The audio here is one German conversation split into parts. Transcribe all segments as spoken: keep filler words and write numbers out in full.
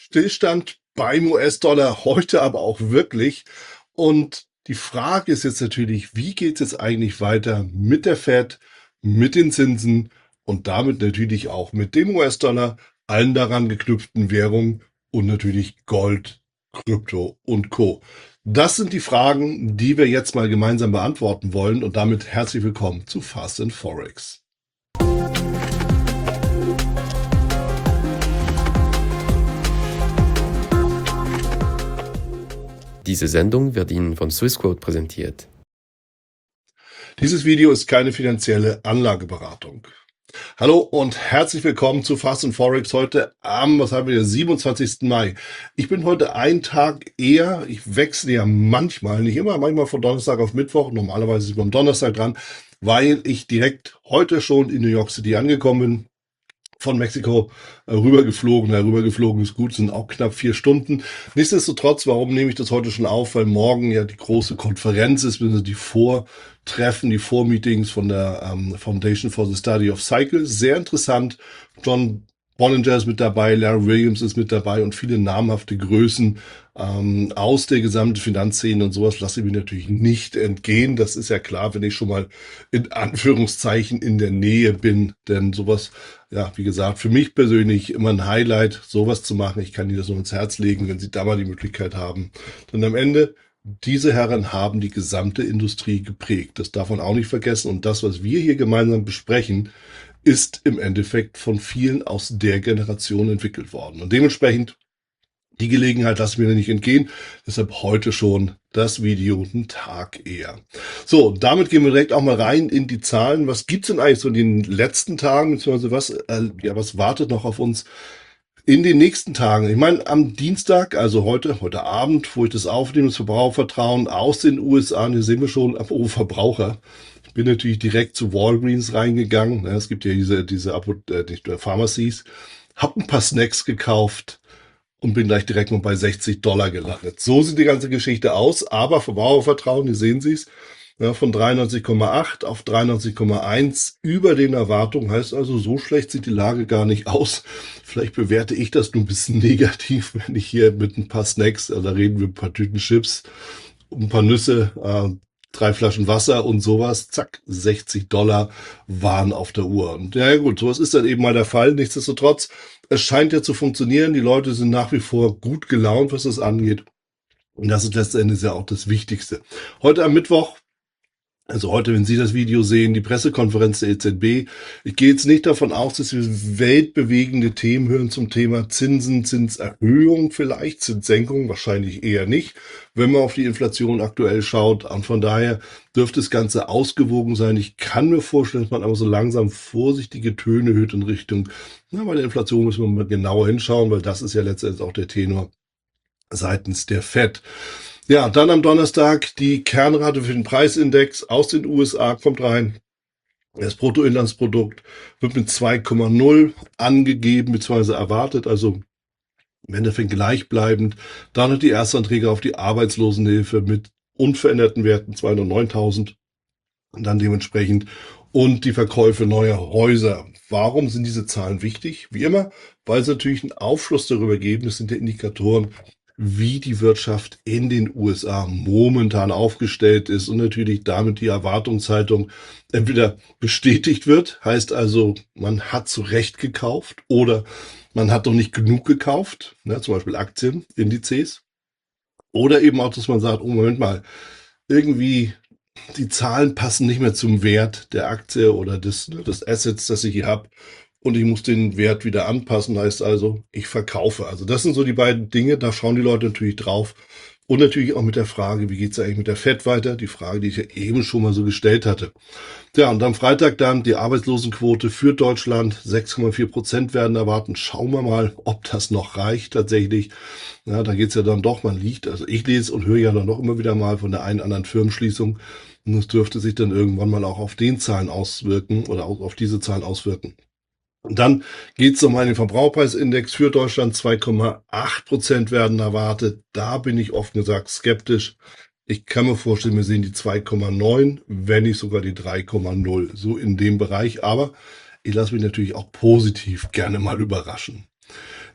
Stillstand beim U S-Dollar, heute aber auch wirklich. Und die Frage ist jetzt natürlich, wie geht es jetzt eigentlich weiter mit der Fed, mit den Zinsen und damit natürlich auch mit dem U S-Dollar, allen daran geknüpften Währungen und natürlich Gold, Krypto und Co. Das sind die Fragen, die wir jetzt mal gemeinsam beantworten wollen und damit herzlich willkommen zu Fast and Forex. Diese Sendung wird Ihnen von Swissquote präsentiert. Dieses Video ist keine finanzielle Anlageberatung. Hallo und herzlich willkommen zu Fast and Forex heute am, was haben wir, siebenundzwanzigsten Mai. Ich bin heute einen Tag eher, ich wechsle ja manchmal, nicht immer, manchmal von Donnerstag auf Mittwoch, normalerweise ist man am Donnerstag dran, weil ich direkt heute schon in New York City angekommen bin. Von Mexiko äh, rübergeflogen. Ja, rübergeflogen ist gut, sind auch knapp vier Stunden. Nichtsdestotrotz, warum nehme ich das heute schon auf? Weil morgen ja die große Konferenz ist, also die Vortreffen, die Vormeetings von der ähm, Foundation for the Study of Cycles. Sehr interessant. John Bollinger ist mit dabei, Larry Williams ist mit dabei und viele namhafte Größen ähm, aus der gesamten Finanzszene und sowas lasse ich mir natürlich nicht entgehen. Das ist ja klar, wenn ich schon mal in Anführungszeichen in der Nähe bin, denn sowas, ja, wie gesagt, für mich persönlich immer ein Highlight, sowas zu machen. Ich kann Ihnen das nur ins Herz legen, wenn Sie da mal die Möglichkeit haben. Denn am Ende, diese Herren haben die gesamte Industrie geprägt. Das darf man auch nicht vergessen. Und das, was wir hier gemeinsam besprechen, ist im Endeffekt von vielen aus der Generation entwickelt worden. Und dementsprechend, die Gelegenheit lassen wir nicht entgehen. Deshalb heute schon das Video einen Tag eher. So, damit gehen wir direkt auch mal rein in die Zahlen. Was gibt's denn eigentlich so in den letzten Tagen, beziehungsweise was, äh, ja, was wartet noch auf uns in den nächsten Tagen? Ich meine, am Dienstag, also heute, heute Abend, wo ich das aufnehme, das Verbrauchervertrauen aus den U S A, hier sehen wir schon, oh, Verbraucher. Ich bin natürlich direkt zu Walgreens reingegangen. Es gibt ja diese, diese äh, Pharmacies. Hab ein paar Snacks gekauft und bin gleich direkt mal bei sechzig Dollar gelandet. So sieht die ganze Geschichte aus, aber Verbrauchervertrauen, hier sehen Sie es, ja, von dreiundneunzig Komma acht auf dreiundneunzig Komma eins über den Erwartungen, heißt also, so schlecht sieht die Lage gar nicht aus. Vielleicht bewerte ich das nur ein bisschen negativ, wenn ich hier mit ein paar Snacks, also da reden wir ein paar Tüten Chips, ein paar Nüsse, äh, drei Flaschen Wasser und sowas, zack, sechzig Dollar waren auf der Uhr. Und ja gut, sowas ist dann eben mal der Fall. Nichtsdestotrotz, es scheint ja zu funktionieren. Die Leute sind nach wie vor gut gelaunt, was das angeht. Und das ist letztendlich ja auch das Wichtigste. Heute am Mittwoch, also heute, wenn Sie das Video sehen, die Pressekonferenz der E Z B. Ich gehe jetzt nicht davon aus, dass wir weltbewegende Themen hören zum Thema Zinsen, Zinserhöhung vielleicht, Zinssenkung, wahrscheinlich eher nicht, wenn man auf die Inflation aktuell schaut. Und von daher dürfte das Ganze ausgewogen sein. Ich kann mir vorstellen, dass man aber so langsam vorsichtige Töne hört in Richtung, na, bei der Inflation müssen wir mal genauer hinschauen, weil das ist ja letztendlich auch der Tenor seitens der Fed. Ja, dann am Donnerstag die Kernrate für den Preisindex aus den U S A kommt rein. Das Bruttoinlandsprodukt wird mit zwei Komma null angegeben bzw. erwartet, also im Endeffekt gleichbleibend. Dann noch die Erstanträge auf die Arbeitslosenhilfe mit unveränderten Werten zweihundertneuntausend und dann dementsprechend und die Verkäufe neuer Häuser. Warum sind diese Zahlen wichtig? Wie immer, weil sie natürlich einen Aufschluss darüber geben. Das sind ja Indikatoren, wie die Wirtschaft in den U S A momentan aufgestellt ist und natürlich damit die Erwartungshaltung entweder bestätigt wird, heißt also, man hat zu Recht gekauft oder man hat doch nicht genug gekauft, ne, zum Beispiel Aktien, Indizes, oder eben auch, dass man sagt, oh Moment mal, irgendwie die Zahlen passen nicht mehr zum Wert der Aktie oder des, des Assets, das ich hier habe. Und ich muss den Wert wieder anpassen, heißt also, ich verkaufe. Also das sind so die beiden Dinge, da schauen die Leute natürlich drauf. Und natürlich auch mit der Frage, wie geht es eigentlich mit der Fed weiter? Die Frage, die ich ja eben schon mal so gestellt hatte. Ja, und am Freitag dann die Arbeitslosenquote für Deutschland, sechs Komma vier Prozent werden erwarten. Schauen wir mal, ob das noch reicht tatsächlich. Ja, da geht's ja dann doch, man liegt, also ich lese und höre ja dann noch immer wieder mal von der einen oder anderen Firmenschließung. Und das dürfte sich dann irgendwann mal auch auf den Zahlen auswirken oder auch auf diese Zahlen auswirken. Und dann geht es um einen Verbraucherpreisindex für Deutschland, zwei Komma acht Prozent werden erwartet. Da bin ich offen gesagt skeptisch. Ich kann mir vorstellen, wir sehen die zwei Komma neun, wenn nicht sogar die drei Komma null, so in dem Bereich. Aber ich lasse mich natürlich auch positiv gerne mal überraschen.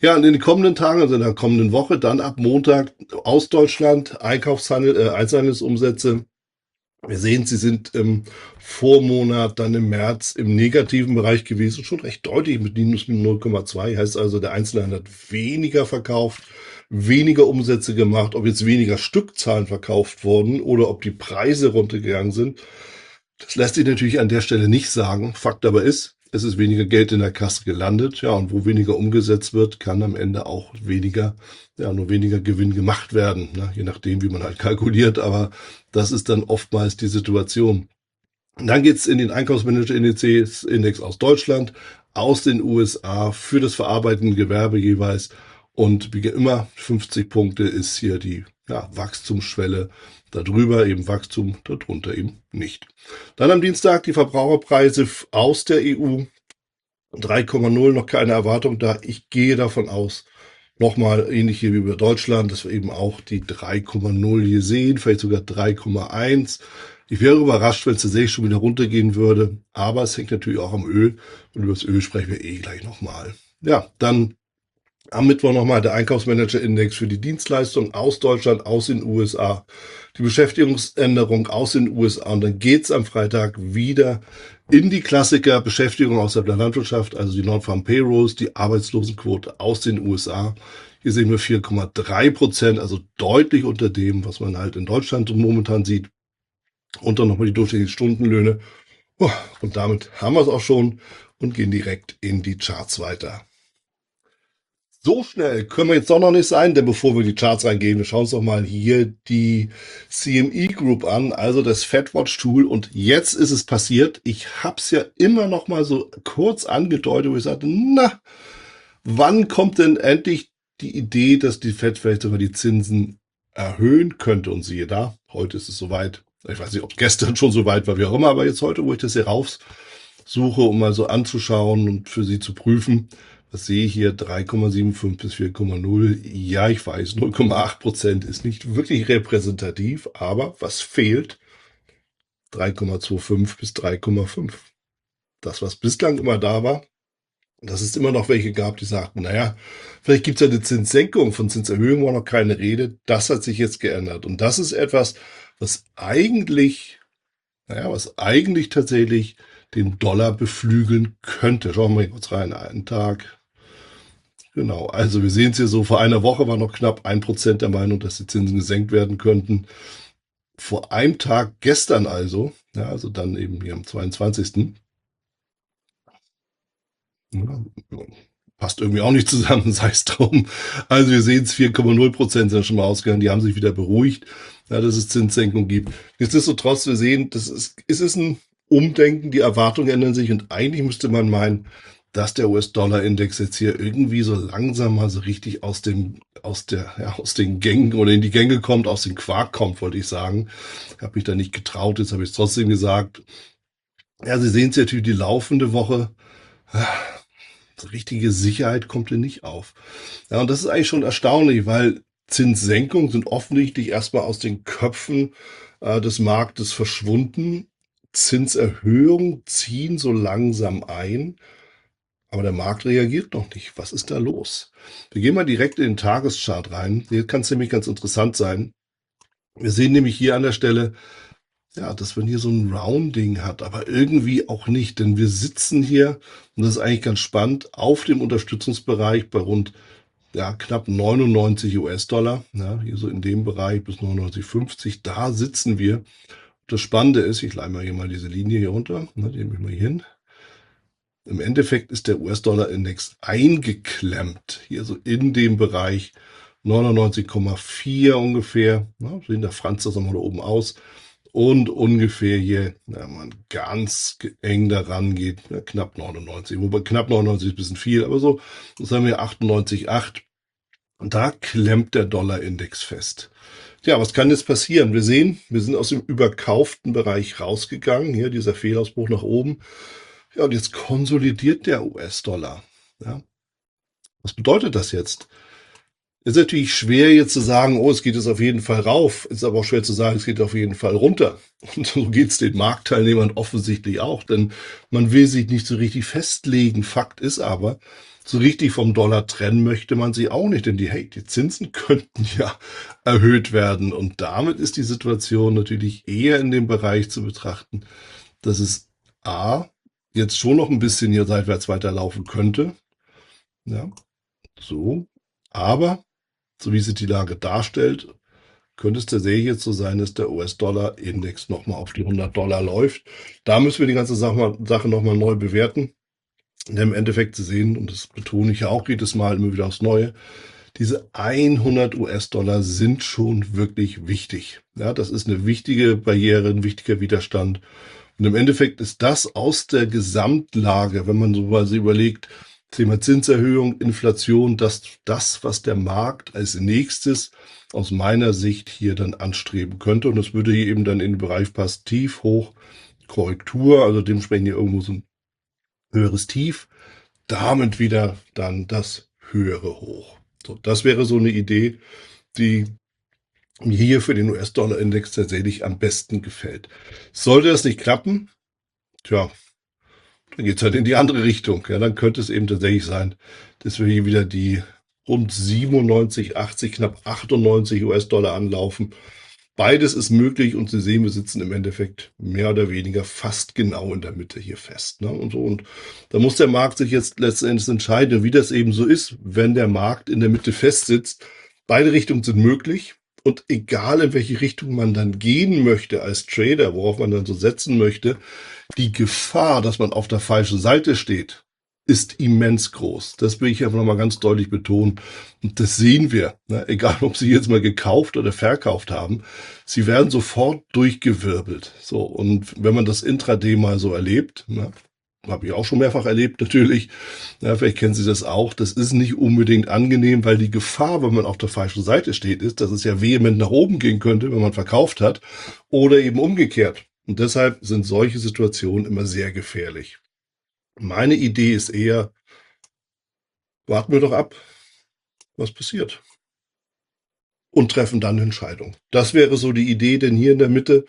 Ja, und in den kommenden Tagen, also in der kommenden Woche, dann ab Montag aus Deutschland Einkaufshandel, äh, Einzelhandelsumsätze. Wir sehen, sie sind im Vormonat, dann im März im negativen Bereich gewesen, schon recht deutlich mit minus null Komma zwei. Heißt also, der Einzelhandel hat weniger verkauft, weniger Umsätze gemacht. Ob jetzt weniger Stückzahlen verkauft wurden oder ob die Preise runtergegangen sind, das lässt sich natürlich an der Stelle nicht sagen. Fakt aber ist, es ist weniger Geld in der Kasse gelandet. Ja, und wo weniger umgesetzt wird, kann am Ende auch weniger, ja, nur weniger Gewinn gemacht werden. Ne? Je nachdem, wie man halt kalkuliert. Aber das ist dann oftmals die Situation. Und dann geht's in den Einkaufsmanager-Indizes Index aus Deutschland, aus den U S A für das verarbeitende Gewerbe jeweils. Und wie immer, fünfzig Punkte ist hier die ja, Wachstumsschwelle. Darüber eben Wachstum, darunter eben nicht. Dann am Dienstag die Verbraucherpreise aus der E U. drei Komma null, noch keine Erwartung da. Ich gehe davon aus, nochmal ähnlich hier wie über Deutschland, dass wir eben auch die drei Komma null hier sehen, vielleicht sogar drei Komma eins. Ich wäre überrascht, wenn es tatsächlich schon wieder runtergehen würde. Aber es hängt natürlich auch am Öl. Und über das Öl sprechen wir eh gleich nochmal. Ja, dann am Mittwoch nochmal der Einkaufsmanager-Index für die Dienstleistung aus Deutschland, aus den U S A. Die Beschäftigungsänderung aus den U S A. Und dann geht's am Freitag wieder in die Klassiker Beschäftigung außerhalb der Landwirtschaft, also die Non-Farm Payrolls, die Arbeitslosenquote aus den U S A. Hier sehen wir vier Komma drei Prozent, also deutlich unter dem, was man halt in Deutschland momentan sieht. Und dann nochmal die durchschnittlichen Stundenlöhne. Und damit haben wir es auch schon und gehen direkt in die Charts weiter. So schnell können wir jetzt doch noch nicht sein, denn bevor wir in die Charts reingehen, wir schauen uns doch mal hier die C M E Group an, also das FedWatch Tool. Und jetzt ist es passiert. Ich habe es ja immer noch mal so kurz angedeutet, wo ich sagte, na, wann kommt denn endlich die Idee, dass die Fed vielleicht sogar die Zinsen erhöhen könnte? Und siehe da, heute ist es soweit. Ich weiß nicht, ob gestern schon soweit war, wie auch immer, aber jetzt heute, wo ich das hier raussuche, um mal so anzuschauen und für Sie zu prüfen, was sehe ich hier? drei Komma fünfundsiebzig bis vier Komma null. Ja, ich weiß, null Komma acht Prozent ist nicht wirklich repräsentativ, aber was fehlt? drei Komma fünfundzwanzig bis drei Komma fünf. Das, was bislang immer da war, dass es immer noch welche gab, die sagten, naja, vielleicht gibt es ja eine Zinssenkung, von Zinserhöhung war noch keine Rede. Das hat sich jetzt geändert. Und das ist etwas, was eigentlich, naja, was eigentlich tatsächlich den Dollar beflügeln könnte. Schauen wir mal kurz rein. Einen Tag. Genau, also wir sehen es hier so, vor einer Woche war noch knapp ein Prozent der Meinung, dass die Zinsen gesenkt werden könnten. Vor einem Tag, gestern also, ja, also dann eben hier am zweiundzwanzigsten Ja, passt irgendwie auch nicht zusammen, sei es drum. Also wir sehen es, vier Komma null Prozent sind schon mal ausgegangen, die haben sich wieder beruhigt, ja, dass es Zinssenkung gibt. Nichtsdestotrotz, wir sehen, das ist, es ist ein Umdenken, die Erwartungen ändern sich und eigentlich müsste man meinen, dass der U S-Dollar-Index jetzt hier irgendwie so langsam mal so richtig aus dem, aus der, ja, aus den Gängen oder in die Gänge kommt, aus dem Quark kommt, wollte ich sagen. Ich habe mich da nicht getraut, jetzt habe ich es trotzdem gesagt. Ja, Sie sehen es natürlich die laufende Woche. So richtige Sicherheit kommt hier nicht auf. Ja, und das ist eigentlich schon erstaunlich, weil Zinssenkungen sind offensichtlich erstmal aus den Köpfen äh, des Marktes verschwunden. Zinserhöhungen ziehen so langsam ein. Aber der Markt reagiert noch nicht. Was ist da los? Wir gehen mal direkt in den Tageschart rein. Hier kann es nämlich ganz interessant sein. Wir sehen nämlich hier an der Stelle, ja, dass man hier so ein Rounding hat, aber irgendwie auch nicht, denn wir sitzen hier, und das ist eigentlich ganz spannend, auf dem Unterstützungsbereich bei rund ja, knapp neunundneunzig US-Dollar, ja, hier so in dem Bereich bis neunundneunzig Komma fünfzig, da sitzen wir. Das Spannende ist, ich leih mal hier mal diese Linie hier runter, ne, die nehme ich mal hier hin. Im Endeffekt ist der U S-Dollar-Index eingeklemmt, hier so in dem Bereich neunundneunzig Komma vier ungefähr. Na, sehen der Franz das nochmal da oben aus. Und ungefähr hier, wenn man ganz eng daran geht, ja, knapp neunundneunzig. Wobei knapp neunundneunzig ist ein bisschen viel, aber so, das haben wir achtundneunzig Komma acht. Und da klemmt der Dollar-Index fest. Ja, was kann jetzt passieren? Wir sehen, wir sind aus dem überkauften Bereich rausgegangen. Hier dieser Fehlausbruch nach oben. Ja, und jetzt konsolidiert der U S-Dollar. Ja. Was bedeutet das jetzt? Es ist natürlich schwer jetzt zu sagen, oh, es geht jetzt auf jeden Fall rauf. Es ist aber auch schwer zu sagen, es geht auf jeden Fall runter. Und so geht es den Marktteilnehmern offensichtlich auch, denn man will sich nicht so richtig festlegen. Fakt ist aber, so richtig vom Dollar trennen möchte man sich auch nicht, denn die, hey, die Zinsen könnten ja erhöht werden. Und damit ist die Situation natürlich eher in dem Bereich zu betrachten, dass es A, jetzt schon noch ein bisschen hier seitwärts weiterlaufen könnte. Ja, so. Aber, so wie sich die Lage darstellt, könnte es tatsächlich jetzt so sein, dass der U S-Dollar-Index nochmal auf die hundert Dollar läuft. Da müssen wir die ganze Sache, Sache nochmal neu bewerten. Und im Endeffekt zu sehen, und das betone ich ja auch jedes Mal immer wieder aufs Neue, diese hundert U S-Dollar sind schon wirklich wichtig. Ja, das ist eine wichtige Barriere, ein wichtiger Widerstand. Und im Endeffekt ist das aus der Gesamtlage, wenn man so quasi überlegt, Thema Zinserhöhung, Inflation, das, das, was der Markt als nächstes aus meiner Sicht hier dann anstreben könnte. Und das würde hier eben dann in den Bereich passen, tief, hoch, Korrektur, also dementsprechend hier irgendwo so ein höheres Tief, damit wieder dann das höhere Hoch. So, das wäre so eine Idee, die mir hier für den U S-Dollar-Index tatsächlich am besten gefällt. Sollte das nicht klappen, tja, dann geht's halt in die andere Richtung. Ja, dann könnte es eben tatsächlich sein, dass wir hier wieder die rund siebenundneunzig, achtzig, knapp achtundneunzig U S-Dollar anlaufen. Beides ist möglich und Sie sehen, wir sitzen im Endeffekt mehr oder weniger fast genau in der Mitte hier fest. Ne? Und, so. Und da muss der Markt sich jetzt letztendlich entscheiden, wie das eben so ist, wenn der Markt in der Mitte fest sitzt. Beide Richtungen sind möglich und egal in welche Richtung man dann gehen möchte als Trader, worauf man dann so setzen möchte, die Gefahr, dass man auf der falschen Seite steht, ist immens groß. Das will ich einfach nochmal ganz deutlich betonen. Und das sehen wir, ne? Egal ob Sie jetzt mal gekauft oder verkauft haben. Sie werden sofort durchgewirbelt. So, und wenn man das Intraday mal so erlebt, ne? Habe ich auch schon mehrfach erlebt, natürlich. Ja, vielleicht kennen Sie das auch. Das ist nicht unbedingt angenehm, weil die Gefahr, wenn man auf der falschen Seite steht, ist, dass es ja vehement nach oben gehen könnte, wenn man verkauft hat, oder eben umgekehrt. Und deshalb sind solche Situationen immer sehr gefährlich. Meine Idee ist eher, warten wir doch ab, was passiert. Und treffen dann eine Entscheidung. Das wäre so die Idee, denn hier in der Mitte,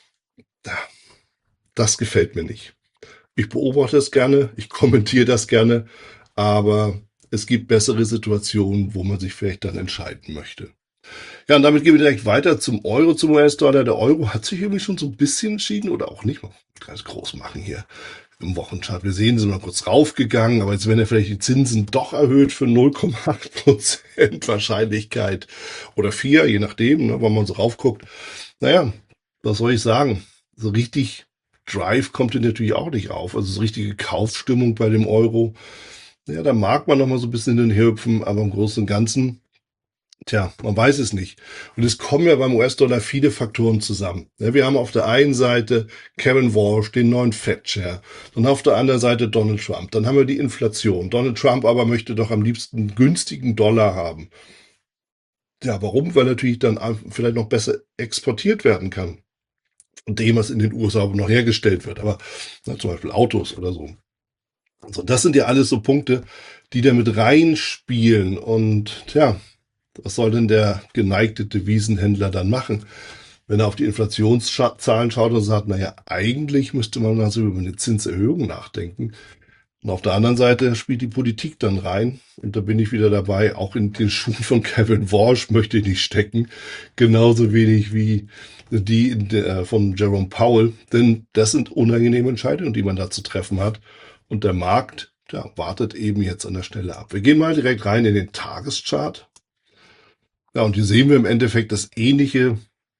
das gefällt mir nicht. Ich beobachte es gerne, ich kommentiere das gerne, aber es gibt bessere Situationen, wo man sich vielleicht dann entscheiden möchte. Ja, und damit gehen wir direkt weiter zum Euro, zum U S-Dollar. Der Euro hat sich irgendwie schon so ein bisschen entschieden oder auch nicht. Mal ganz groß machen hier im Wochenchart. Wir sehen, sind mal kurz raufgegangen, aber jetzt werden ja vielleicht die Zinsen doch erhöht für null Komma acht Prozent Wahrscheinlichkeit oder vier, je nachdem, ne, wenn man so raufguckt. Naja, was soll ich sagen? So richtig Drive kommt hier natürlich auch nicht auf. Also so richtige Kaufstimmung bei dem Euro. Ja, da mag man noch mal so ein bisschen hin und her hüpfen, aber im Großen und Ganzen, tja, man weiß es nicht. Und es kommen ja beim U S-Dollar viele Faktoren zusammen. Ja, wir haben auf der einen Seite Kevin Walsh, den neuen Fed-Chair. Dann auf der anderen Seite Donald Trump. Dann haben wir die Inflation. Donald Trump aber möchte doch am liebsten einen günstigen Dollar haben. Ja, warum? Weil natürlich dann vielleicht noch besser exportiert werden kann. Von dem, was in den U S A noch hergestellt wird. Aber na, zum Beispiel Autos oder so. Also das sind ja alles so Punkte, die da mit reinspielen. Und tja, was soll denn der geneigte Devisenhändler dann machen, wenn er auf die Inflationszahlen schaut und sagt, naja, eigentlich müsste man also über eine Zinserhöhung nachdenken. Und auf der anderen Seite spielt die Politik dann rein. Und da bin ich wieder dabei, auch in den Schuhen von Kevin Walsh möchte ich nicht stecken. Genauso wenig wie die der, von Jerome Powell. Denn das sind unangenehme Entscheidungen, die man da zu treffen hat. Und der Markt, ja, wartet eben jetzt an der Stelle ab. Wir gehen mal direkt rein in den Tageschart. Ja, und hier sehen wir im Endeffekt das ähnliche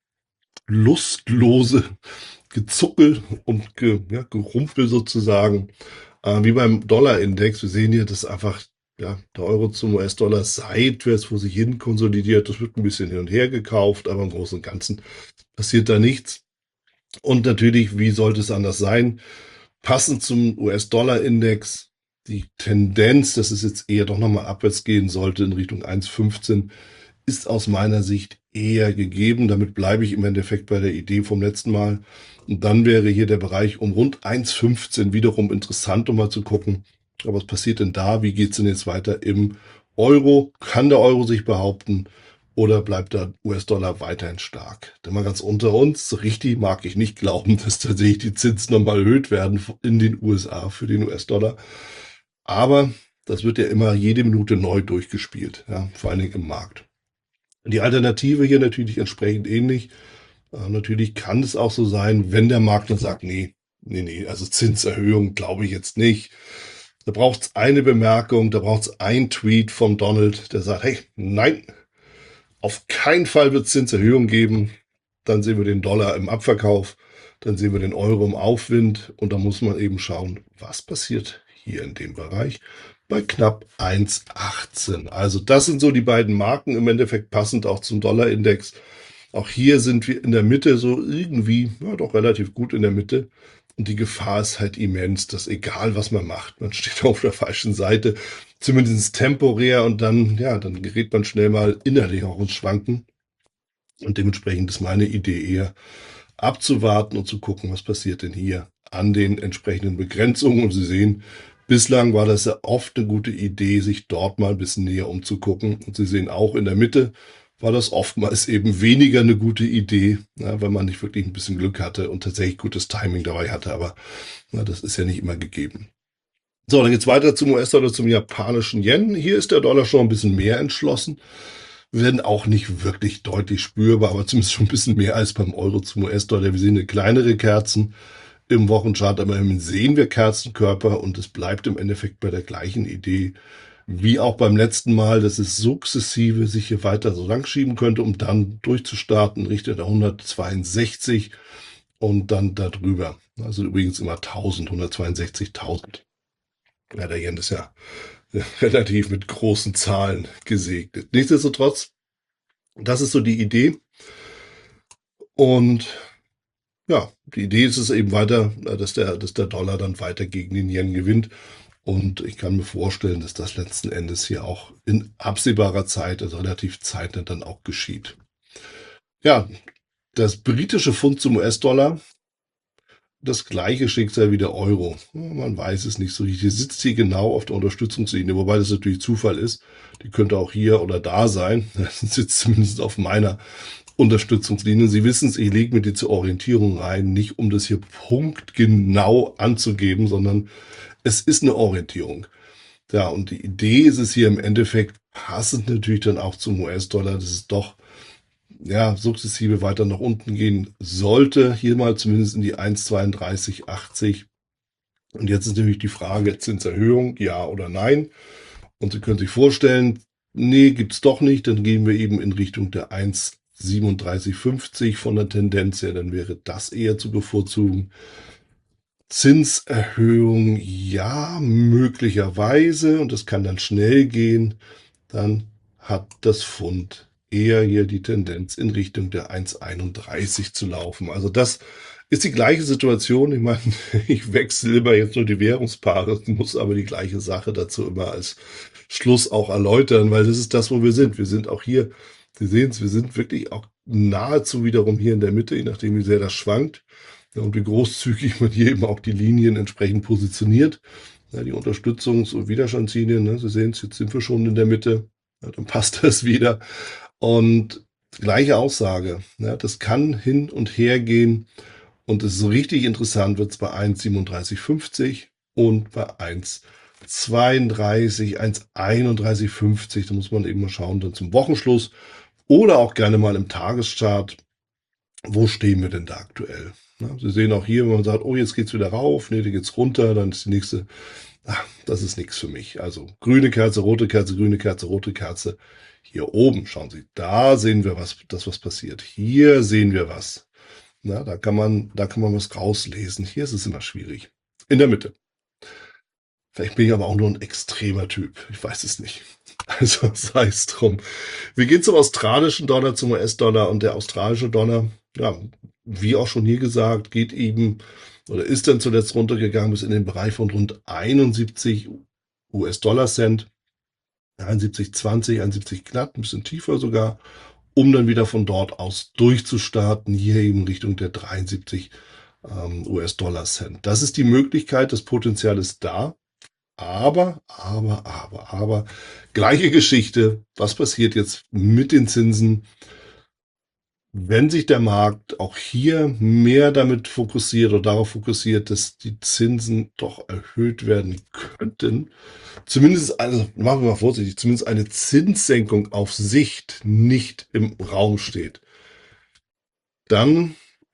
lustlose Gezuckel und ge, ja, Gerumpel sozusagen äh, wie beim Dollar-Index. Wir sehen hier, dass einfach ja, der Euro zum U S-Dollar seitwärts vor sich hin konsolidiert. Das wird ein bisschen hin und her gekauft, aber im Großen und Ganzen passiert da nichts. Und natürlich, wie sollte es anders sein? Passend zum U S-Dollar-Index, die Tendenz, dass es jetzt eher doch nochmal abwärts gehen sollte in Richtung eins Komma fünfzehn, ist aus meiner Sicht eher gegeben. Damit bleibe ich im Endeffekt bei der Idee vom letzten Mal. Und dann wäre hier der Bereich um rund eins Komma fünfzehn wiederum interessant, um mal zu gucken, aber was passiert denn da? Wie geht es denn jetzt weiter im Euro? Kann der Euro sich behaupten oder bleibt der U S-Dollar weiterhin stark? Denn mal ganz unter uns, so richtig mag ich nicht glauben, dass tatsächlich die Zinsen nochmal erhöht werden in den U S A für den U S-Dollar. Aber das wird ja immer jede Minute neu durchgespielt, ja, vor allen Dingen im Markt. Die Alternative hier natürlich entsprechend ähnlich. Äh, natürlich kann es auch so sein, wenn der Markt dann sagt, nee, nee, nee, also Zinserhöhung glaube ich jetzt nicht. Da braucht es eine Bemerkung, da braucht es einen Tweet vom Donald, der sagt, hey, nein, auf keinen Fall wird es Zinserhöhung geben. Dann sehen wir den Dollar im Abverkauf, dann sehen wir den Euro im Aufwind und da muss man eben schauen, was passiert hier in dem Bereich bei knapp eins Komma achtzehn. Also das sind so die beiden Marken, im Endeffekt passend auch zum Dollarindex. Auch hier sind wir in der Mitte so irgendwie, ja doch relativ gut in der Mitte. Und die Gefahr ist halt immens, dass egal was man macht, man steht auf der falschen Seite, zumindest temporär und dann, ja, dann gerät man schnell mal innerlich auch ins Schwanken. Und dementsprechend ist meine Idee eher abzuwarten und zu gucken, was passiert denn hier an den entsprechenden Begrenzungen. Und Sie sehen, bislang war das ja oft eine gute Idee, sich dort mal ein bisschen näher umzugucken. Und Sie sehen auch in der Mitte war das oftmals eben weniger eine gute Idee, ja, wenn man nicht wirklich ein bisschen Glück hatte und tatsächlich gutes Timing dabei hatte. Aber na, das ist ja nicht immer gegeben. So, dann geht's weiter zum U S-Dollar, zum japanischen Yen. Hier ist der Dollar schon ein bisschen mehr entschlossen. Wir werden auch nicht wirklich deutlich spürbar, aber zumindest schon ein bisschen mehr als beim Euro zum U S-Dollar. Wir sehen eine kleinere Kerzen im Wochenchart, aber immerhin sehen wir Kerzenkörper und es bleibt im Endeffekt bei der gleichen Idee wie auch beim letzten Mal, dass es sukzessive sich hier weiter so lang schieben könnte, um dann durchzustarten Richtung der hundertzweiundsechzig und dann darüber. Also übrigens immer tausend, hundertzweiundsechzigtausend. Ja, der Yen ist ja relativ mit großen Zahlen gesegnet. Nichtsdestotrotz, das ist so die Idee. Und ja, die Idee ist es eben weiter, dass der, dass der Dollar dann weiter gegen den Yen gewinnt. Und ich kann mir vorstellen, dass das letzten Endes hier auch in absehbarer Zeit, also relativ zeitnah dann auch geschieht. Ja, das britische Pfund zum U S-Dollar, das gleiche Schicksal wie der Euro. Man weiß es nicht so richtig. Die sitzt hier genau auf der Unterstützungslinie, wobei das natürlich Zufall ist. Die könnte auch hier oder da sein. Das sitzt zumindest auf meiner Unterstützungslinie. Sie wissen es, ich lege mir die zur Orientierung rein, nicht um das hier punktgenau anzugeben, sondern es ist eine Orientierung. Ja, und die Idee ist es hier im Endeffekt passend natürlich dann auch zum U S-Dollar, dass es doch ja, sukzessive weiter nach unten gehen sollte. Hier mal zumindest in die eins Komma zweiunddreißig achtzig. Und jetzt ist natürlich die Frage, Zinserhöhung, ja oder nein. Und Sie können sich vorstellen, nee, gibt's doch nicht. Dann gehen wir eben in Richtung der eins Komma siebenunddreißig fünfzig von der Tendenz her. Dann wäre das eher zu bevorzugen. Zinserhöhung, ja, möglicherweise. Und das kann dann schnell gehen. Dann hat das Pfund eher hier die Tendenz in Richtung der eins Komma einunddreißig zu laufen. Also das ist die gleiche Situation. Ich meine, ich wechsle immer jetzt nur die Währungspaare, muss aber die gleiche Sache dazu immer als Schluss auch erläutern, weil das ist das, wo wir sind. Wir sind auch hier, Sie sehen es, wir sind wirklich auch nahezu wiederum hier in der Mitte, je nachdem wie sehr das schwankt. Ja, und wie großzügig man hier eben auch die Linien entsprechend positioniert. Ja, die Unterstützungs- und Widerstandslinien, ne, Sie sehen es, jetzt sind wir schon in der Mitte. Ja, dann passt das wieder. Und gleiche Aussage. Ja, das kann hin und her gehen. Und es ist so richtig interessant, wird es bei eins Komma siebenunddreißig fünfzig und bei eins Komma zweiunddreißig, eins Komma einunddreißig fünfzig. Da muss man eben mal schauen, dann zum Wochenschluss oder auch gerne mal im Tageschart. Wo stehen wir denn da aktuell? Ja, Sie sehen auch hier, wenn man sagt, oh, jetzt geht's wieder rauf, nee, da geht's runter, dann ist die nächste, ach, das ist nichts für mich. Also grüne Kerze, rote Kerze, grüne Kerze, rote Kerze. Hier oben, schauen Sie, da sehen wir was, das was passiert. Hier sehen wir was. Na, da kann man, da kann man was rauslesen. Hier ist es immer schwierig. In der Mitte. Vielleicht bin ich aber auch nur ein extremer Typ. Ich weiß es nicht. Also sei es drum. Wir gehen zum australischen Dollar, zum U S-Dollar und der australische Dollar, ja, wie auch schon hier gesagt, geht eben oder ist dann zuletzt runtergegangen bis in den Bereich von rund einundsiebzig U S-Dollar-Cent, einundsiebzig Komma zwanzig, einundsiebzig knapp, ein bisschen tiefer sogar, um dann wieder von dort aus durchzustarten, hier eben Richtung der dreiundsiebzig ähm, U S-Dollar-Cent. Das ist die Möglichkeit, das Potenzial ist da. Aber, aber, aber, aber, gleiche Geschichte. Was passiert jetzt mit den Zinsen? wenn sich der Markt auch hier mehr damit fokussiert oder darauf fokussiert, dass die Zinsen doch erhöht werden könnten, zumindest, also machen wir mal vorsichtig, zumindest eine Zinssenkung auf Sicht nicht im Raum steht, dann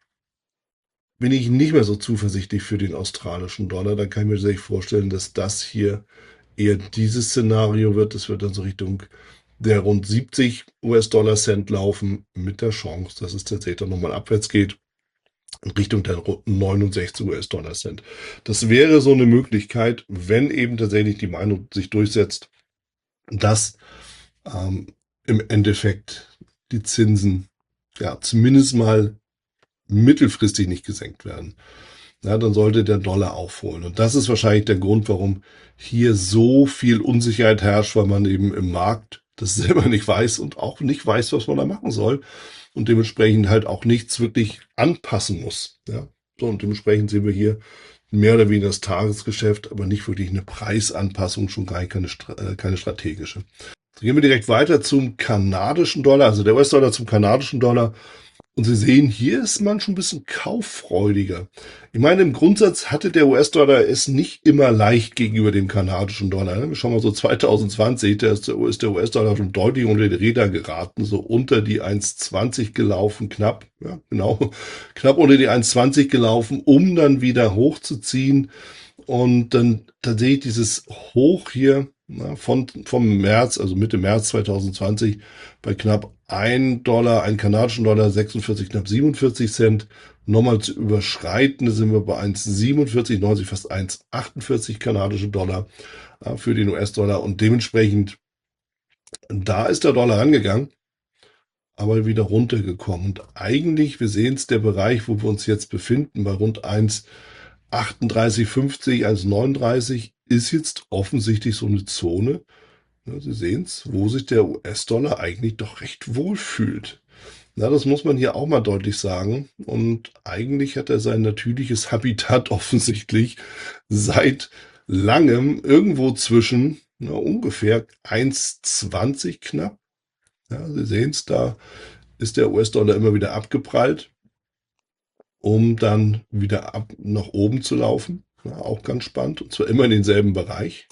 bin ich nicht mehr so zuversichtlich für den australischen Dollar. Dann kann ich mir sehr vorstellen, dass das hier eher dieses Szenario wird. Das wird dann so Richtung der rund siebzig US-Dollar-Cent laufen, mit der Chance, dass es tatsächlich dann nochmal abwärts geht, in Richtung der neunundsechzig US-Dollar-Cent. Das wäre so eine Möglichkeit, wenn eben tatsächlich die Meinung sich durchsetzt, dass ähm, im Endeffekt die Zinsen ja zumindest mal mittelfristig nicht gesenkt werden. Ja, dann sollte der Dollar aufholen. Und das ist wahrscheinlich der Grund, warum hier so viel Unsicherheit herrscht, weil man eben im Markt das selber nicht weiß und auch nicht weiß, was man da machen soll und dementsprechend halt auch nichts wirklich anpassen muss. Ja, so, und dementsprechend sehen wir hier mehr oder weniger das Tagesgeschäft, aber nicht wirklich eine Preisanpassung, schon gar keine, keine strategische. So, gehen wir direkt weiter zum kanadischen Dollar, also der U S-Dollar zum kanadischen Dollar. Und Sie sehen, hier ist man schon ein bisschen kauffreudiger. Ich meine, im Grundsatz hatte der U S-Dollar es nicht immer leicht gegenüber dem kanadischen Dollar. Wir schauen mal so zwanzig zwanzig, da ist der U S-Dollar schon deutlich unter die Räder geraten, so unter die eins zwanzig gelaufen, knapp, ja, genau, knapp unter die eins zwanzig gelaufen, um dann wieder hochzuziehen. Und dann tatsächlich dieses Hoch hier, na, von, vom März, also Mitte März zwanzig zwanzig, bei knapp ein Dollar, ein kanadischen Dollar, sechsundvierzig, knapp siebenundvierzig Cent, nochmal zu überschreiten, da sind wir bei eins siebenundvierzig neunzig, fast eins achtundvierzig kanadische Dollar äh, für den U S-Dollar. Und dementsprechend, da ist der Dollar rangegangen, aber wieder runtergekommen. Und eigentlich, wir sehen es, der Bereich, wo wir uns jetzt befinden, bei rund eins achtunddreißig fünfzig, eins neununddreißig, ist jetzt offensichtlich so eine Zone, ja, Sie sehen es, wo sich der U S-Dollar eigentlich doch recht wohl fühlt. Na, das muss man hier auch mal deutlich sagen. Und eigentlich hat er sein natürliches Habitat offensichtlich seit langem irgendwo zwischen na, ungefähr eins zwanzig knapp. Ja, Sie sehen es, da ist der U S-Dollar immer wieder abgeprallt, um dann wieder ab nach oben zu laufen. Ja, auch ganz spannend. Und zwar immer in denselben Bereich.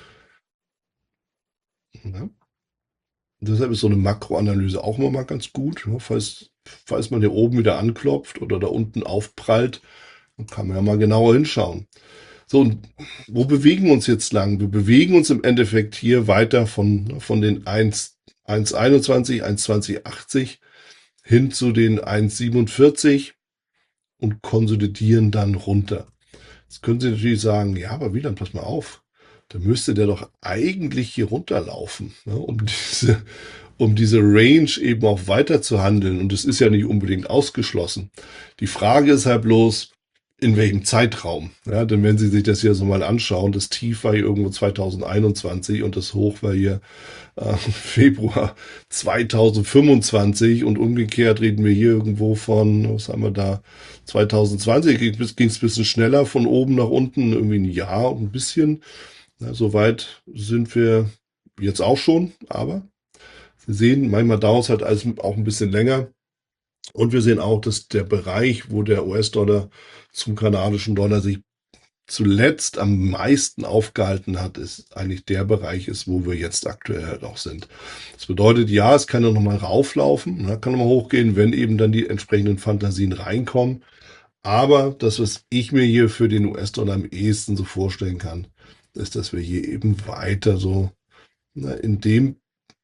Ja. Und deshalb ist so eine Makroanalyse auch immer mal ganz gut. Ja, falls, falls man hier oben wieder anklopft oder da unten aufprallt, dann kann man ja mal genauer hinschauen. So, und wo bewegen wir uns jetzt lang? Wir bewegen uns im Endeffekt hier weiter von, von den eins einundzwanzig, eins zwanzig achtzig hin zu den eins siebenundvierzig und konsolidieren dann runter. Jetzt können Sie natürlich sagen, ja, aber Wieland, pass mal auf. Da müsste der doch eigentlich hier runterlaufen, ne, um diese, um diese Range eben auch weiter zu handeln. Und es ist ja nicht unbedingt ausgeschlossen. Die Frage ist halt bloß, in welchem Zeitraum. Ja, denn wenn Sie sich das hier so mal anschauen, das Tief war hier irgendwo zwanzig einundzwanzig und das Hoch war hier äh, Februar zwanzig fünfundzwanzig und umgekehrt reden wir hier irgendwo von, was haben wir da, zwanzig zwanzig ging es ein bisschen schneller von oben nach unten, irgendwie ein Jahr und ein bisschen. Ja, soweit sind wir jetzt auch schon, aber Sie sehen, manchmal dauert es halt alles auch ein bisschen länger. Und wir sehen auch, dass der Bereich, wo der U S-Dollar zum kanadischen Dollar sich zuletzt am meisten aufgehalten hat, ist eigentlich der Bereich ist, wo wir jetzt aktuell halt auch sind. Das bedeutet, ja, es kann ja nochmal rauflaufen, ne, kann nochmal hochgehen, wenn eben dann die entsprechenden Fantasien reinkommen. Aber das, was ich mir hier für den U S-Dollar am ehesten so vorstellen kann, ist, dass wir hier eben weiter so na, in dem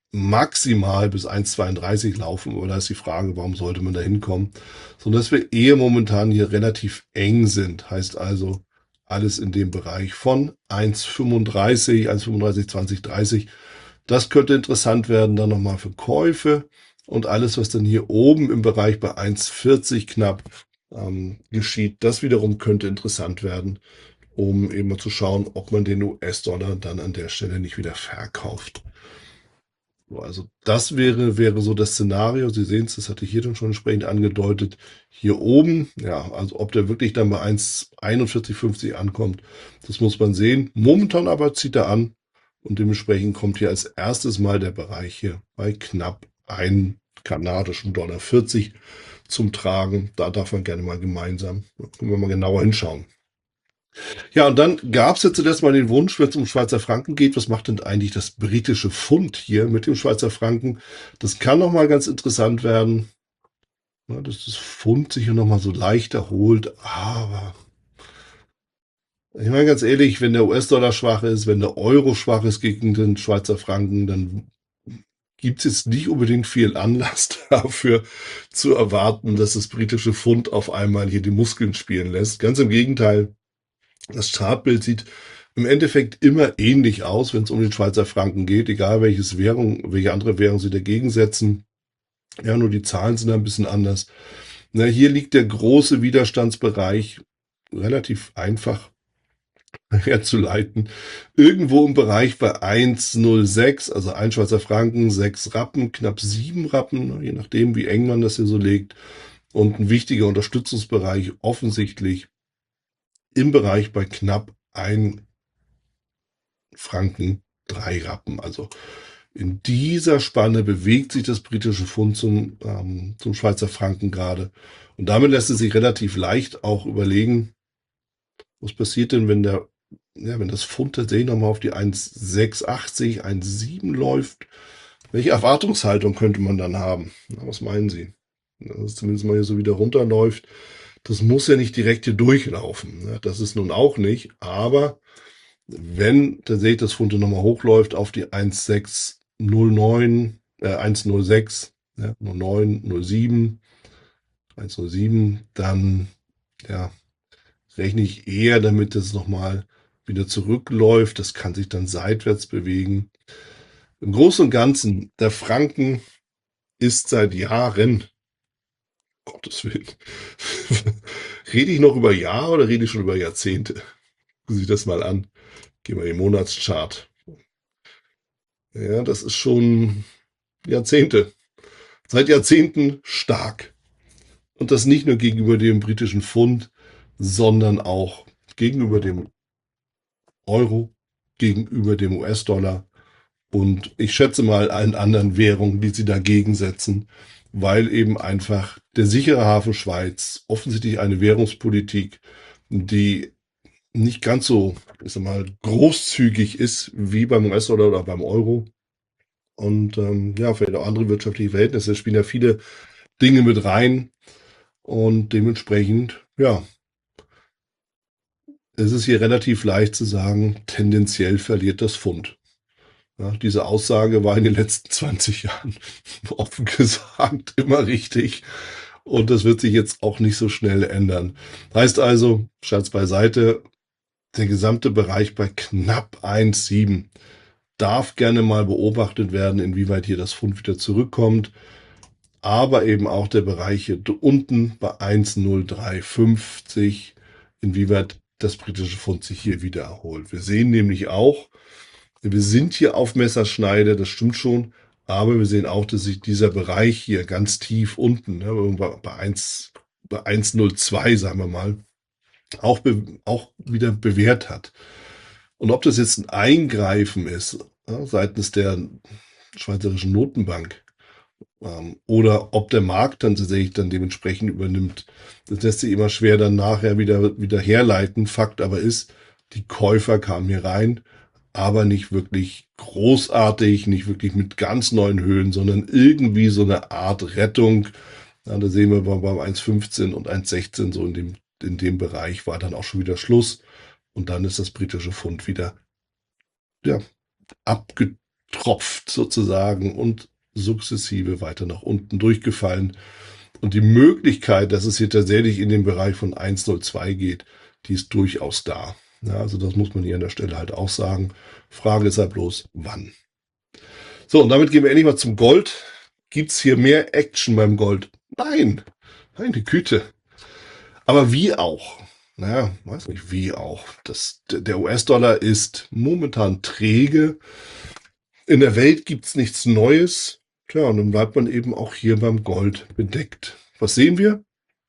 maximal bis eins zweiunddreißig laufen, aber da ist die Frage, warum sollte man da hinkommen? Sondern dass wir eher momentan hier relativ eng sind, heißt also alles in dem Bereich von eins fünfunddreißig, eins fünfunddreißig, zwanzig, dreißig. Das könnte interessant werden, dann nochmal für Käufe und alles, was dann hier oben im Bereich bei eins vierzig knapp ähm, geschieht, das wiederum könnte interessant werden, um eben mal zu schauen, ob man den U S-Dollar dann an der Stelle nicht wieder verkauft. Also das wäre, wäre so das Szenario. Sie sehen es, das hatte ich hier dann schon entsprechend angedeutet. Hier oben, ja, also ob der wirklich dann bei eins einundvierzig fünfzig ankommt, das muss man sehen. Momentan aber zieht er an und dementsprechend kommt hier als erstes mal der Bereich hier bei knapp ein, kanadischen Dollar vierzig zum Tragen. Da darf man gerne mal gemeinsam, da können wir mal genauer hinschauen. Ja, und dann gab es jetzt zuletzt mal den Wunsch, wenn es um Schweizer Franken geht, was macht denn eigentlich das britische Pfund hier mit dem Schweizer Franken? Das kann nochmal ganz interessant werden, ja, dass das Pfund sich hier nochmal so leicht erholt, aber ich meine ganz ehrlich, wenn der U S-Dollar schwach ist, wenn der Euro schwach ist gegen den Schweizer Franken, dann gibt es jetzt nicht unbedingt viel Anlass dafür zu erwarten, dass das britische Pfund auf einmal hier die Muskeln spielen lässt. Ganz im Gegenteil, das Chartbild sieht im Endeffekt immer ähnlich aus, wenn es um den Schweizer Franken geht, egal welches Währung, welche andere Währung sie dagegen setzen. Ja, nur die Zahlen sind ein bisschen anders. Na, hier liegt der große Widerstandsbereich relativ einfach herzuleiten. Irgendwo im Bereich bei eins Komma null sechs, also ein Schweizer Franken, sechs Rappen, knapp sieben Rappen, je nachdem, wie eng man das hier so legt. Und ein wichtiger Unterstützungsbereich offensichtlich im Bereich bei knapp ein Franken, drei Rappen. Also in dieser Spanne bewegt sich das britische Pfund zum, ähm, zum Schweizer Franken gerade. Und damit lässt es sich relativ leicht auch überlegen, was passiert denn, wenn der, ja, wenn das Pfund tatsächlich nochmal auf die eins Komma sechs achtzig, eins Komma sieben läuft? Welche Erwartungshaltung könnte man dann haben? Na, was meinen Sie? Dass es zumindest mal hier so wieder runterläuft. Das muss ja nicht direkt hier durchlaufen. Ne? Das ist nun auch nicht. Aber wenn tatsächlich das Pfund nochmal hochläuft auf die eins Komma sechs null neun, äh, eins Komma null sechs, ja, null neun, null sieben, eins Komma null sieben, dann ja, rechne ich eher damit, dass es nochmal wieder zurückläuft. Das kann sich dann seitwärts bewegen. Im Großen und Ganzen, der Franken ist seit Jahren, Gottes Willen, rede ich noch über Jahre oder rede ich schon über Jahrzehnte? Gucken Sie sich das mal an. Gehen wir in den Monatschart. Ja, das ist schon Jahrzehnte. Seit Jahrzehnten stark. Und das nicht nur gegenüber dem britischen Pfund, sondern auch gegenüber dem Euro, gegenüber dem U S-Dollar und ich schätze mal allen anderen Währungen, die sie dagegen setzen, weil eben einfach der sichere Hafen Schweiz offensichtlich eine Währungspolitik, die nicht ganz so, ich sag mal, großzügig ist wie beim U S-Dollar oder beim Euro. Und ähm, ja, vielleicht auch andere wirtschaftliche Verhältnisse spielen ja viele Dinge mit rein. Und dementsprechend, ja, es ist hier relativ leicht zu sagen, tendenziell verliert das Pfund. Ja, diese Aussage war in den letzten zwanzig Jahren offen gesagt immer richtig. Und das wird sich jetzt auch nicht so schnell ändern. Heißt also, Scherz beiseite, der gesamte Bereich bei knapp eins Komma sieben darf gerne mal beobachtet werden, inwieweit hier das Pfund wieder zurückkommt. Aber eben auch der Bereich hier unten bei eins Komma null drei fünfzig, inwieweit das britische Pfund sich hier wieder erholt. Wir sehen nämlich auch, wir sind hier auf Messerschneide, das stimmt schon, aber wir sehen auch, dass sich dieser Bereich hier ganz tief unten, ne, bei eins, bei eins Komma null zwei, sagen wir mal, auch, be, auch wieder bewährt hat. Und ob das jetzt ein Eingreifen ist, ja, seitens der Schweizerischen Notenbank, ähm, oder ob der Markt dann tatsächlich dann dementsprechend übernimmt, das lässt sich immer schwer dann nachher wieder, wieder herleiten. Fakt aber ist, die Käufer kamen hier rein, aber nicht wirklich großartig, nicht wirklich mit ganz neuen Höhen, sondern irgendwie so eine Art Rettung. Ja, da sehen wir beim eins Komma fünfzehn und eins Komma sechzehn, so in dem, in dem Bereich war dann auch schon wieder Schluss. Und dann ist das britische Pfund wieder, ja, abgetropft sozusagen und sukzessive weiter nach unten durchgefallen. Und die Möglichkeit, dass es hier tatsächlich in den Bereich von eins Komma null zwei geht, die ist durchaus da. Ja, also das muss man hier an der Stelle halt auch sagen. Frage ist halt bloß, wann. So, und damit gehen wir endlich mal zum Gold. Gibt es hier mehr Action beim Gold? Nein, meine Güte. Aber wie auch? Naja, weiß nicht, wie auch. Das, der U S-Dollar ist momentan träge. In der Welt gibt's nichts Neues. Tja, und dann bleibt man eben auch hier beim Gold bedeckt. Was sehen wir?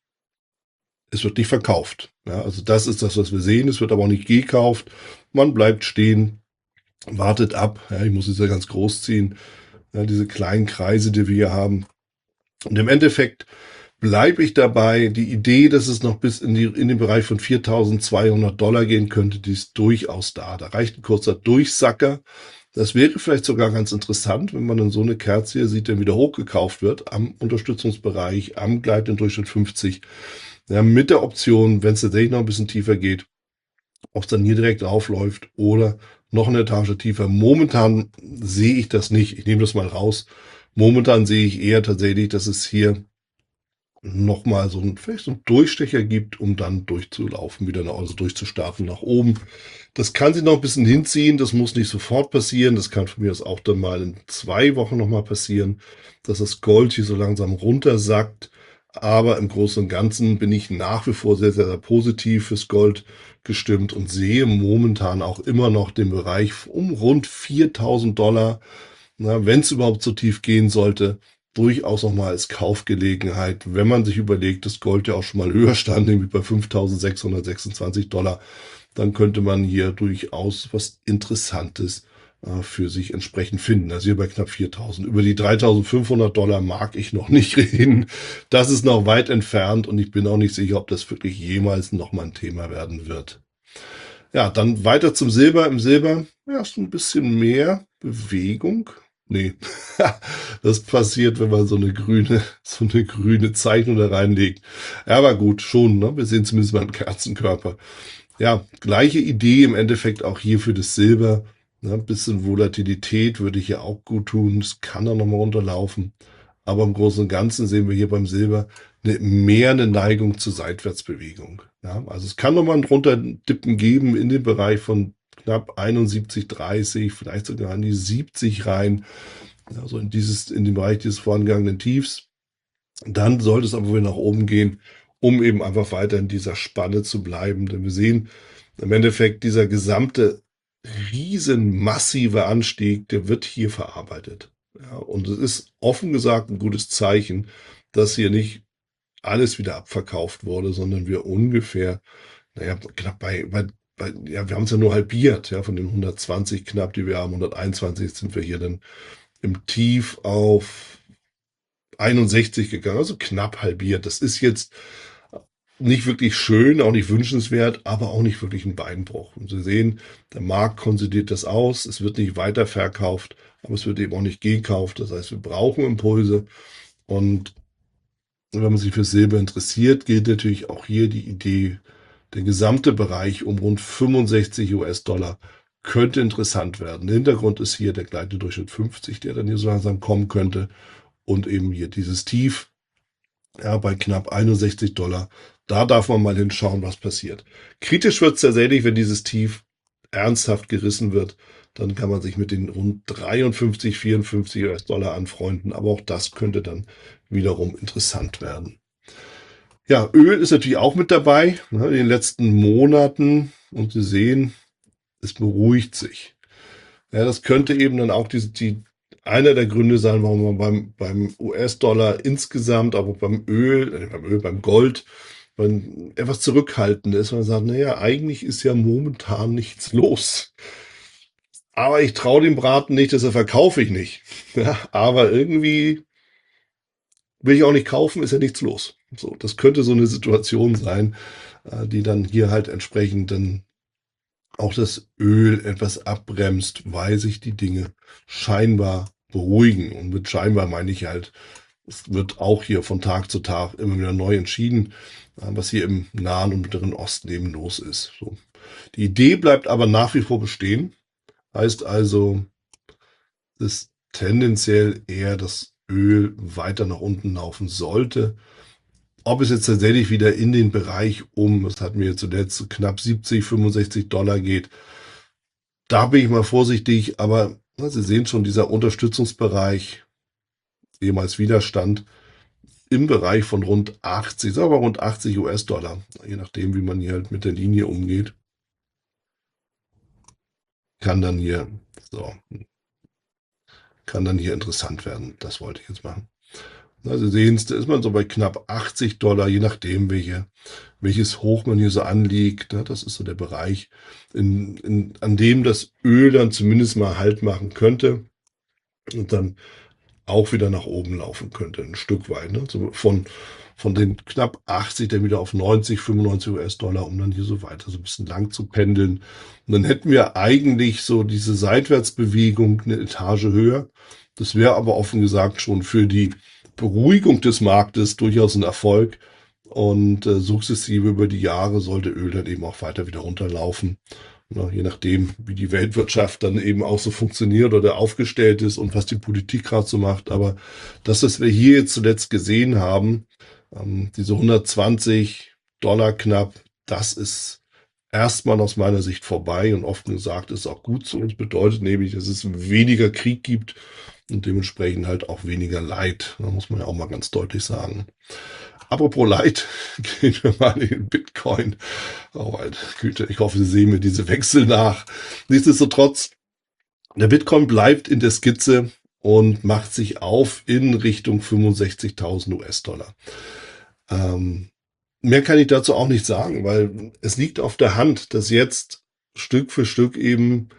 Es wird nicht verkauft. Ja, also das ist das, was wir sehen. Es wird aber auch nicht gekauft. Man bleibt stehen, wartet ab. Ja, ich muss es ja ganz groß ziehen. Ja, diese kleinen Kreise, die wir hier haben, Und im Endeffekt bleibe ich dabei. Die Idee, dass es noch bis in, die, in den Bereich von viertausendzweihundert Dollar gehen könnte, die ist durchaus da. Da reicht ein kurzer Durchsacker. Das wäre vielleicht sogar ganz interessant, wenn man dann so eine Kerze hier sieht, der wieder hochgekauft wird am Unterstützungsbereich, am Gleit im Durchschnitt fünfzig. Ja, mit der Option, wenn es tatsächlich noch ein bisschen tiefer geht, ob es dann hier direkt aufläuft oder noch eine Etage tiefer. Momentan sehe ich das nicht. Ich nehme das mal raus. Momentan sehe ich eher tatsächlich, dass es hier nochmal so ein, vielleicht so einen Durchstecher gibt, um dann durchzulaufen, wieder nach, also durchzustarten nach oben. Das kann sich noch ein bisschen hinziehen, das muss nicht sofort passieren, das kann von mir aus auch dann mal in zwei Wochen nochmal passieren, dass das Gold hier so langsam runtersackt. Aber im Großen und Ganzen bin ich nach wie vor sehr, sehr, sehr positiv fürs Gold gestimmt und sehe momentan auch immer noch den Bereich um rund viertausend Dollar, wenn es überhaupt so tief gehen sollte, durchaus nochmal als Kaufgelegenheit, wenn man sich überlegt, dass Gold ja auch schon mal höher stand, nämlich bei fünftausendsechshundertsechsundzwanzig Dollar, dann könnte man hier durchaus was Interessantes äh, für sich entsprechend finden. Also hier bei knapp viertausend. Über die dreitausendfünfhundert Dollar mag ich noch nicht reden. Das ist noch weit entfernt und ich bin auch nicht sicher, ob das wirklich jemals nochmal ein Thema werden wird. Ja, dann weiter zum Silber. Im Silber, ja, ist ein bisschen mehr Bewegung. Nee, das passiert, wenn man so eine grüne, so eine grüne Zeichnung da reinlegt. Ja, aber gut, schon, ne? Wir sehen zumindest mal einen Kerzenkörper. Ja, gleiche Idee im Endeffekt auch hier für das Silber. Ne? Ein bisschen Volatilität würde hier auch gut tun. Es kann da nochmal runterlaufen. Aber im Großen und Ganzen sehen wir hier beim Silber eine, mehr eine Neigung zur Seitwärtsbewegung. Ja, also es kann nochmal ein Runterdippen geben in den Bereich von knapp einundsiebzig, dreißig, vielleicht sogar an die siebzig rein. Also in dieses, in den Bereich dieses vorangegangenen Tiefs. Dann sollte es aber wieder nach oben gehen, um eben einfach weiter in dieser Spanne zu bleiben. Denn wir sehen im Endeffekt, dieser gesamte riesen massive Anstieg, der wird hier verarbeitet. Ja, und es ist offen gesagt ein gutes Zeichen, dass hier nicht alles wieder abverkauft wurde, sondern wir ungefähr, naja, knapp bei, bei, bei ja, wir haben es ja nur halbiert, ja, von den hundertzwanzig knapp, die wir haben, hunderteinundzwanzig sind wir hier dann im Tief auf einundsechzig gegangen, also knapp halbiert. Das ist jetzt nicht wirklich schön, auch nicht wünschenswert, aber auch nicht wirklich ein Beinbruch. Und Sie sehen, der Markt konsolidiert das aus, es wird nicht weiterverkauft, aber es wird eben auch nicht gekauft. Das heißt, wir brauchen Impulse. Und wenn man sich für Silber interessiert, gilt natürlich auch hier die Idee, der gesamte Bereich um rund fünfundsechzig US-Dollar könnte interessant werden. Der Hintergrund ist hier der gleitende Durchschnitt fünfzig, der dann hier so langsam kommen könnte. Und eben hier dieses Tief, ja, bei knapp einundsechzig Dollar. Da darf man mal hinschauen, was passiert. Kritisch wird es tatsächlich, wenn dieses Tief ernsthaft gerissen wird. Dann kann man sich mit den rund dreiundfünfzig, vierundfünfzig US-Dollar anfreunden. Aber auch das könnte dann wiederum interessant werden. Ja, Öl ist natürlich auch mit dabei, ne, in den letzten Monaten. Und Sie sehen, es beruhigt sich. Ja, das könnte eben dann auch die, die, einer der Gründe sein, warum man beim, beim U S-Dollar insgesamt, aber beim Öl, äh, beim Öl, beim Gold, man etwas zurückhaltend ist. Man sagt, naja, eigentlich ist ja momentan nichts los. Aber ich traue dem Braten nicht, deshalb verkaufe ich nicht. Ja, aber irgendwie will ich auch nicht kaufen, ist ja nichts los. So, das könnte so eine Situation sein, äh, die dann hier halt entsprechend dann auch das Öl etwas abbremst, weil sich die Dinge scheinbar beruhigen. Und mit scheinbar meine ich halt, es wird auch hier von Tag zu Tag immer wieder neu entschieden, äh, was hier im Nahen und Mittleren Osten eben los ist. So. Die Idee bleibt aber nach wie vor bestehen. Heißt also, dass tendenziell eher das Öl weiter nach unten laufen sollte. Ob es jetzt tatsächlich wieder in den Bereich um, das hatten wir zuletzt, knapp siebzig, fünfundsechzig Dollar geht, da bin ich mal vorsichtig, aber na, Sie sehen schon, dieser Unterstützungsbereich, ehemals Widerstand, im Bereich von rund achtzig, sagen wir rund achtzig US-Dollar, je nachdem, wie man hier halt mit der Linie umgeht, kann dann hier, so, kann dann hier interessant werden. Das wollte ich jetzt machen. Na, Sie sehen es, da ist man so bei knapp achtzig Dollar, je nachdem, welche, welches Hoch man hier so anliegt. Ne? Das ist so der Bereich, in, in, an dem das Öl dann zumindest mal Halt machen könnte. Und dann auch wieder nach oben laufen könnte, ein Stück weit. Ne? So von, von den knapp achtzig dann wieder auf neunzig, fünfundneunzig US-Dollar, um dann hier so weiter so ein bisschen lang zu pendeln. Und dann hätten wir eigentlich so diese Seitwärtsbewegung eine Etage höher. Das wäre aber offen gesagt schon für die Beruhigung des Marktes durchaus ein Erfolg. Und äh, sukzessive über die Jahre sollte Öl dann eben auch weiter wieder runterlaufen. Na, je nachdem, wie die Weltwirtschaft dann eben auch so funktioniert oder aufgestellt ist und was die Politik gerade so macht. Aber das, was wir hier jetzt zuletzt gesehen haben, ähm, diese hundertzwanzig Dollar knapp, das ist erstmal aus meiner Sicht vorbei und offen gesagt ist auch gut so. Das bedeutet nämlich, dass es weniger Krieg gibt und dementsprechend halt auch weniger Leid. Da muss man ja auch mal ganz deutlich sagen. Apropos Leid, gehen wir mal in den Bitcoin. Oh, meine Güte, ich hoffe, Sie sehen mir diese Wechsel nach. Nichtsdestotrotz, der Bitcoin bleibt in der Skizze und macht sich auf in Richtung fünfundsechzigtausend US-Dollar. Ähm, mehr kann ich dazu auch nicht sagen, weil es liegt auf der Hand, dass jetzt Stück für Stück eben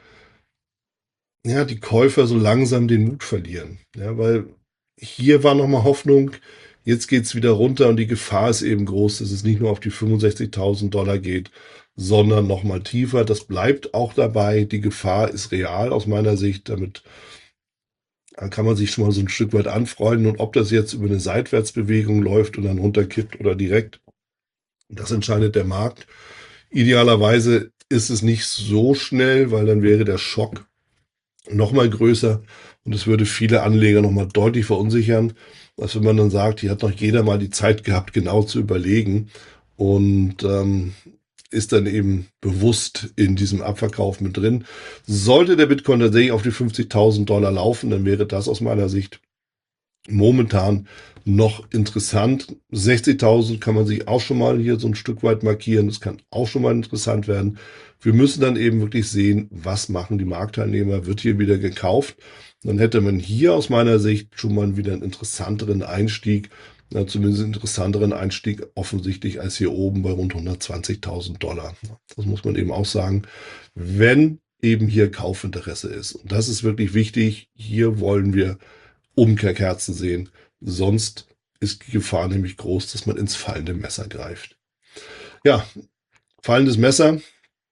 ja, die Käufer so langsam den Mut verlieren. Ja, weil hier war nochmal Hoffnung, jetzt geht's wieder runter und die Gefahr ist eben groß, dass es nicht nur auf die fünfundsechzigtausend Dollar geht, sondern nochmal tiefer. Das bleibt auch dabei. Die Gefahr ist real aus meiner Sicht. Damit kann man sich schon mal so ein Stück weit anfreunden. Und ob das jetzt über eine Seitwärtsbewegung läuft und dann runterkippt oder direkt, das entscheidet der Markt. Idealerweise ist es nicht so schnell, weil dann wäre der Schock noch mal größer und es würde viele Anleger noch mal deutlich verunsichern, als wenn man dann sagt, hier hat noch jeder mal die Zeit gehabt, genau zu überlegen und ähm, ist dann eben bewusst in diesem Abverkauf mit drin. Sollte der Bitcoin tatsächlich auf die fünfzigtausend Dollar laufen, dann wäre das aus meiner Sicht momentan noch interessant. sechzigtausend kann man sich auch schon mal hier so ein Stück weit markieren. Das kann auch schon mal interessant werden. Wir müssen dann eben wirklich sehen, was machen die Marktteilnehmer? Wird hier wieder gekauft? Dann hätte man hier aus meiner Sicht schon mal wieder einen interessanteren Einstieg, ja, zumindest einen interessanteren Einstieg offensichtlich als hier oben bei rund hundertzwanzigtausend Dollar. Das muss man eben auch sagen, wenn eben hier Kaufinteresse ist. Und das ist wirklich wichtig. Hier wollen wir Umkehrkerzen sehen. Sonst ist die Gefahr nämlich groß, dass man ins fallende Messer greift. Ja, fallendes Messer.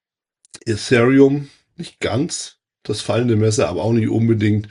Ethereum nicht ganz das fallende Messer, aber auch nicht unbedingt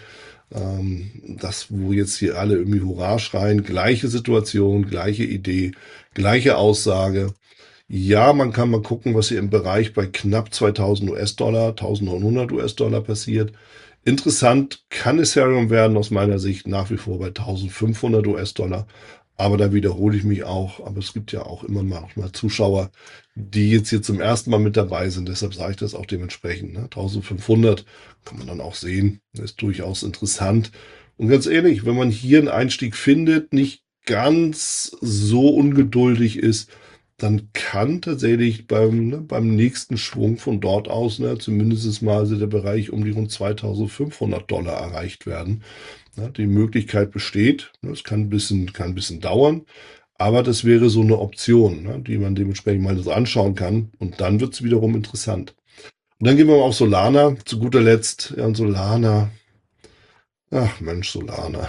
ähm, das, wo jetzt hier alle irgendwie Hurra schreien. Gleiche Situation, gleiche Idee, gleiche Aussage. Ja, man kann mal gucken, was hier im Bereich bei knapp zweitausend US-Dollar, eintausendneunhundert US-Dollar passiert. Interessant kann Ethereum werden aus meiner Sicht nach wie vor bei eintausendfünfhundert US-Dollar. Aber da wiederhole ich mich auch. Aber es gibt ja auch immer mal, mal Zuschauer, die jetzt hier zum ersten Mal mit dabei sind. Deshalb sage ich das auch dementsprechend. Ne? eintausendfünfhundert kann man dann auch sehen. Das ist durchaus interessant. Und ganz ehrlich, wenn man hier einen Einstieg findet, nicht ganz so ungeduldig ist, dann kann tatsächlich beim, ne, beim nächsten Schwung von dort aus, ne, zumindest mal so der Bereich um die rund zweitausendfünfhundert Dollar erreicht werden. Ja, die Möglichkeit besteht. Ne, es kann ein bisschen, kann ein bisschen dauern, aber das wäre so eine Option, ne, die man dementsprechend mal so anschauen kann. Und dann wird es wiederum interessant. Und dann gehen wir mal auf Solana. Zu guter Letzt, ja, und Solana. Ach Mensch, Solana.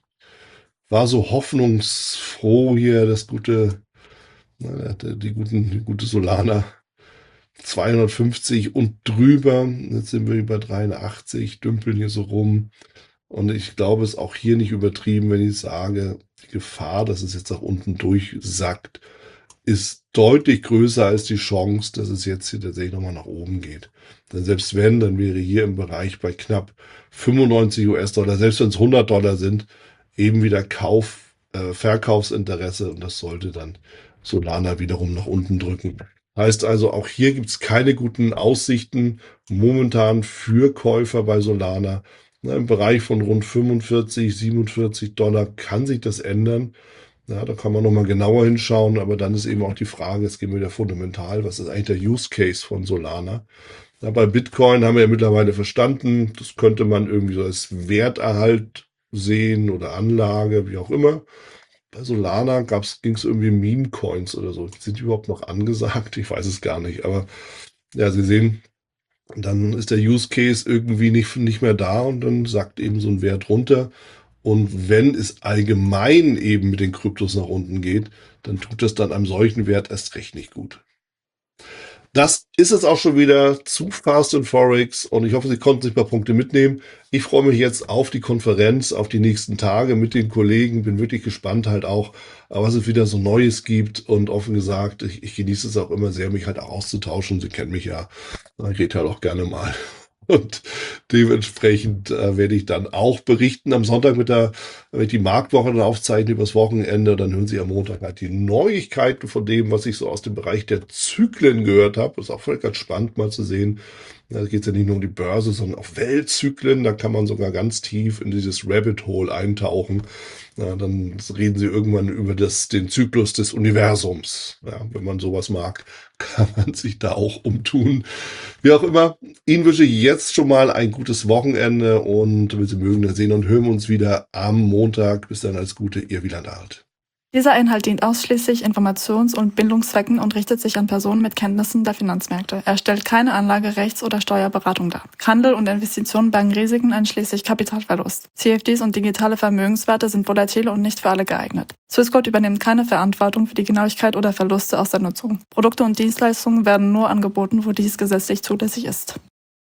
War so hoffnungsfroh hier, das gute Na, Die, die guten, die gute Solana zweihundertfünfzig und drüber. Jetzt sind wir über dreiundachtzig, dümpeln hier so rum. Und ich glaube, es ist auch hier nicht übertrieben, wenn ich sage, die Gefahr, dass es jetzt nach unten durchsackt, ist deutlich größer als die Chance, dass es jetzt hier tatsächlich nochmal nach oben geht. Denn selbst wenn, dann wäre hier im Bereich bei knapp fünfundneunzig US-Dollar, selbst wenn es hundert Dollar sind, eben wieder Kauf, äh, Verkaufsinteresse und das sollte dann Solana wiederum nach unten drücken. Heißt also, auch hier gibt es keine guten Aussichten momentan für Käufer bei Solana. Na, im Bereich von rund fünfundvierzig, siebenundvierzig Dollar kann sich das ändern. Ja, da kann man nochmal genauer hinschauen, aber dann ist eben auch die Frage, jetzt gehen wir wieder fundamental, was ist eigentlich der Use Case von Solana? Ja, bei Bitcoin haben wir ja mittlerweile verstanden, das könnte man irgendwie so als Werterhalt sehen oder Anlage, wie auch immer. Bei Solana ging es irgendwie Meme-Coins oder so. Sind die überhaupt noch angesagt? Ich weiß es gar nicht. Aber ja, Sie sehen, dann ist der Use Case irgendwie nicht, nicht mehr da und dann sackt eben so ein Wert runter. Und wenn es allgemein eben mit den Kryptos nach unten geht, dann tut das dann einem solchen Wert erst recht nicht gut. Das ist es auch schon wieder zu Fast and Forex und ich hoffe, Sie konnten sich ein paar Punkte mitnehmen. Ich freue mich jetzt auf die Konferenz, auf die nächsten Tage mit den Kollegen. Bin wirklich gespannt halt auch, was es wieder so Neues gibt und offen gesagt, ich, ich genieße es auch immer sehr, mich halt auch auszutauschen. Sie kennen mich ja, ich rede halt auch gerne mal. Und dementsprechend äh, werde ich dann auch berichten am Sonntag mit der, wenn ich die Marktwoche dann aufzeichne übers Wochenende, dann hören Sie am Montag halt die Neuigkeiten von dem, was ich so aus dem Bereich der Zyklen gehört habe. Das ist auch voll ganz spannend mal zu sehen. Da geht es ja nicht nur um die Börse, sondern auch Weltzyklen. Da kann man sogar ganz tief in dieses Rabbit Hole eintauchen. Ja, dann reden Sie irgendwann über das, den Zyklus des Universums. Ja, wenn man sowas mag, kann man sich da auch umtun. Wie auch immer, Ihnen wünsche ich jetzt schon mal ein gutes Wochenende und wenn Sie mögen, dann sehen und hören wir uns wieder am Montag. Bis dann, alles Gute, Ihr Wieland Alt. Dieser Inhalt dient ausschließlich Informations- und Bildungszwecken und richtet sich an Personen mit Kenntnissen der Finanzmärkte. Er stellt keine Anlage-, Rechts- oder Steuerberatung dar. Handel und Investitionen bergen Risiken einschließlich Kapitalverlust. C F Ds und digitale Vermögenswerte sind volatile und nicht für alle geeignet. Swissquote übernimmt keine Verantwortung für die Genauigkeit oder Verluste aus der Nutzung. Produkte und Dienstleistungen werden nur angeboten, wo dies gesetzlich zulässig ist.